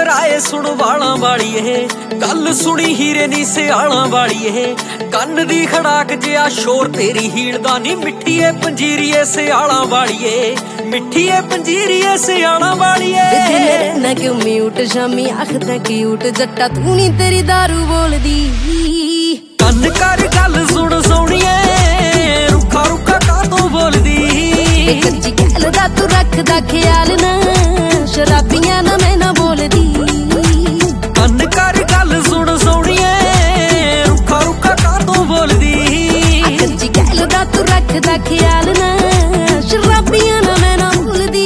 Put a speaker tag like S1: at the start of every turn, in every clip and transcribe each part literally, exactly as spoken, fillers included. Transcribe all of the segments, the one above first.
S1: ਰਾਏ ਸੁਣ ਵਾਲਾਂ ਵਾਲੀਏ, ਗੱਲ ਸੁਣੀ ਹੀਰੇ ਨੀ ਸਿਆਲਾਂ ਵਾਲੀਏ। ਕੰਨ ਦੀ ਖੜਾਕ ਜਿਹਾ ਸ਼ੋਰ ਤੇਰੀ ਹੀਲ ਦਾ ਨੀ, ਮਿੱਠੀਏ ਪੰਜੀਰੀਏ ਸਿਆਲਾਂ ਵਾਲੀਏ, ਮਿੱਠੀਏ ਪੰਜੀਰੀਏ ਸਿਆਲਾਂ ਵਾਲੀਏ।
S2: ਨਾ ਕਿਉਂ ਮਿਊਟ ਸ਼ਾਮੀ ਆਖਦਾ ਕਿਊਟ ਜੱਟਾ ਤੂੰ ਨੀ ਤੇਰੀ ਦਾਰੂ ਬੋਲਦੀ।
S1: ਕੰਨ ਕਰ ਗੱਲ ਸੁਣ ਸੋਹਣੀਏ, ਰੁੱਖਾ ਰੁੱਖਾ ਕਾਹਤੋਂ ਬੋਲਦੀ।
S2: ਕੱਚੀ ਕਹਿਲ ਦਾ ਤੂੰ ਰੱਖਦਾ ਖਿਆਲ ਨਾ, ਸ਼ਰਾਬੀਆਂ ਨਾ ਮੈਂ ਨਾ ਬੋਲਦੀ।
S1: ਕੰਨ ਕਰ ਗੱਲ ਸੁਣ ਸੋਹਣੀਏ, ਰੁੱਖਾ ਰੁੱਖਾ ਕਾਹਤੋਂ ਬੋਲਦੀ।
S2: ਕੱਚੀ ਕਹਿਲ ਦਾ ਤੂੰ ਰੱਖਦਾ ਖਿਆਲ ਨਾ, ਸ਼ਰਾਬੀਆਂ ਨਾ ਮੈਂ ਨਾ ਬੋਲਦੀ।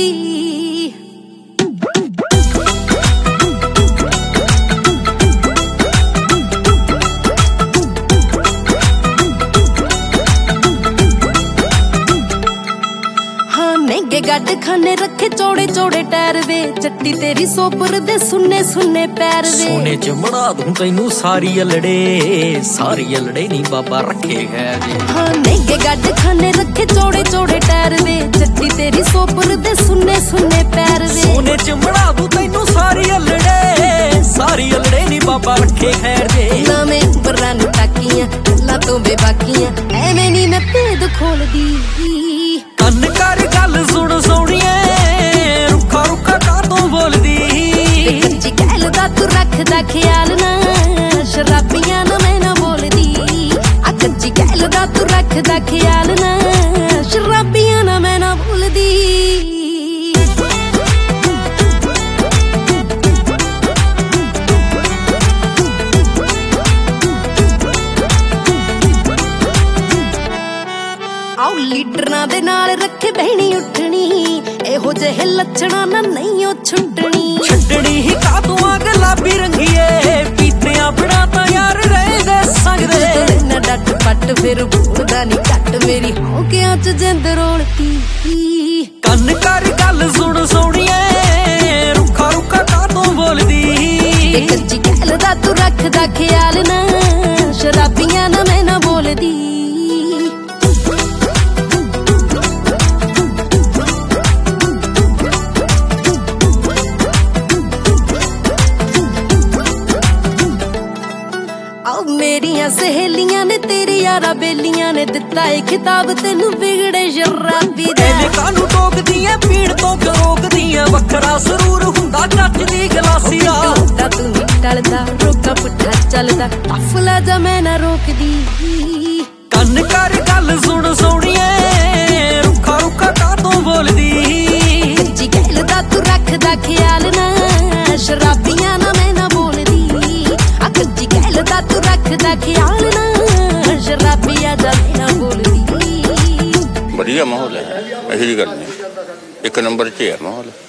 S2: ਮਹਿੰਗੇ ਗੱਡ ਖਾਨੇ ਰੱਖੇ ਚੌੜੇ ਚੌੜੇ ਟਾਇਰ ਵੇ, ਚੱਟੀ ਤੇਰੀ ਸੋਪਰ ਦੇ ਸੁੰਨੇ ਸੁੰਨੇ ਪੈਰ ਵੇ।
S1: ਸੋਨੇ ਚ ਬਣਾ ਦੂੰ ਤੈਨੂੰ ਸਾਰੀ ਅਲੜੇ, ਸਾਰੀ ਅਲੜੇ ਨੀ ਬਾਬਾ ਰੱਖੇ ਹੈ ਜੇ।
S2: ਹਾਂ ਮਹਿੰਗੇ ਗੱਡ ਖਾਨੇ ਰੱਖੇ ਚੌੜੇ ਚੌੜੇ ਟਾਇਰ ਵੇ, ਚੱਟੀ ਤੇਰੀ ਸੋਪਰ ਦੇ ਸੁੰਨੇ ਸੁੰਨੇ ਪੈਰ ਵੇ।
S1: ਸੋਨੇ ਚ ਬਣਾ ਦੂੰ ਤੈਨੂੰ ਸਾਰੀ ਅਲੜੇ, ਸਾਰੀ ਅਲੜੇ ਨੀ ਬਾਬਾ ਰੱਖੇ ਖੈਰ ਜੇ।
S2: ਨਾ ਮੈਂ ਬਰਾਂ ਨੂੰ ਟਾਕੀਆਂ ਗੱਲਾਂ ਤੋਂ ਬੇਬਾਕੀਆਂ, ਐਵੇਂ ਨੀ ਮੈਂ ਭੇਦ ਖੋਲਦੀ।
S1: ਕੰਨ ਕਰ ਗੱਲ ਸੁਣ ਸੋਹਣੀਏ, ਰੁੱਖਾ ਰੁੱਖਾ ਕਾਹਤੋਂ ਬੋਲਦੀ।
S2: ਕੱਚੀ ਕਹਿਲ ਦਾ ਤੂੰ ਰੱਖਦਾ ਖਿਆਲ ਨਾ, ਸ਼ਰਾਬੀਆਂ ਨਾ ਮੈਂ ਨਾ ਬੋਲਦੀ। ਆ ਕੱਚੀ ਕਹਿਲ ਦਾ ਤੂੰ ਰੱਖਦਾ ਖਿਆਲ ਨਾ, ਸ਼ਰਾਬੀਆਂ ਨਾ ਮੈਂ ਨਾ ਬੋਲਦੀ। ਆਉ ਲੀਡਰਾਂ ਦੇ ਨਾਲ ਰੱਖੇ ਬਹਿਣੀ ਉੱਠਣੀ, ਇਹੋ ਜਿਹੇ ਲੱਛਣਾਂ ਨਾ ਨਹੀਂ ਉਹ ਛੁੱਟਣੀ।
S1: ਛੱਡਣੀ ਹੀ ਕਾਹਤੋਂ ਆ ਗੁਲਾਬੀ ਰੰਗੀਏ, ਪੀਤਿਆਂ ਬਿਨਾਂ ਤਾਂ ਯਾਰ ਰਹਿ ਦੇ ਸਕਦੇ।
S2: ਨਾ ਡੱਟ ਪੱਟ ਫਿਰ ਬੋਲਦਾ ਨੀ ਘੱਟ, ਮੇਰੀ ਹੌਕਿਆਂ ਚ ਜਿੰਦ ਰੋਲਤੀ।
S1: ਕੰਨ ਕਰ ਗੱਲ ਸੁਣ ਸੋਹਣੀਏ, ਰੁੱਖਾ ਰੁੱਖਾ ਕਾਹਤੋਂ ਬੋਲਦੀ।
S2: ਕੱਚੀ ਕਹਿਲ ਦਾ ਤੂੰ ਰੱਖਦਾ ਖਿਆਲ ਨਾ, ਸ਼ਰਾਬੀਆਂ ਨਾ ਮੈਂ ਨਾ ਬੋਲਦੀ। ਮੇਰੀਆਂ ਸਹੇਲੀਆਂ ਨੇ ਤੇਰੀ ਯਾਰਾ ਬੇਲੀਆਂ ਨੇ, ਦਿੱਤਾ ਏ ਖਿਤਾਬ ਤੈਨੂੰ ਵਿਗੜੇ ਸ਼ਰਾਬੀ ਦਾ।
S1: ਐਵੇਂ ਕਾਹਨੂੰ ਟੋਕਦੀਆਂ, ਪੀਣ ਤੋਂ ਕਿਉਂ ਰੋਕਦੀਆਂ, ਵੱਖਰਾ ਸਰੂਰ ਹੁੰਦਾ ਕੱਚ ਦੀ ਗਲਾਸੀ ਦਾ।
S2: ਹੁੰਦਾ ਤੂੰ ਨੀ ਟਲਦਾ, ਰੋਕਾ ਪੁੱਠਾ ਚੱਲਦਾ, ਅਫਲਾ ਜਾ ਮੈਂ ਨਾ ਰੋਕਦੀ।
S1: ਕੰਨ ਕਰ ਗੱਲ ਸੁਣ ਸੋਹਣੀਏ, ਰੁੱਖਾ ਰੁੱਖਾ ਕਾਹਤੋਂ ਬੋਲਦੀ।
S2: ਕੱਚੀ ਕਹਿਲ ਦਾ ਤੂੰ ਰੱਖਦਾ ਖਿਆਲ ਨਾ, ਸ਼ਰਾਬੀਆਂ ਨਾ ਮੈਂ ਨਾ ਬੋਲਦੀ। ਆ ਕੱਚੀ ਕਹਿਲ ਦਾ ਤੂੰ ਰੱਖਦਾ ਖਿਆਲ ਨਾ, ਸ਼ਰਾਬੀਆਂ ਦਾ ਮੈਂ ਨਾ ਬੋਲਦੀ।
S3: ਵਧੀਆ ਮਾਹੌਲ ਹੈ, ਇਹੋ ਜਿਹੀ ਗੱਲ ਨਹੀਂ, ਇੱਕ ਨੰਬਰ 'ਚ ਹੈ ਮਾਹੌਲ।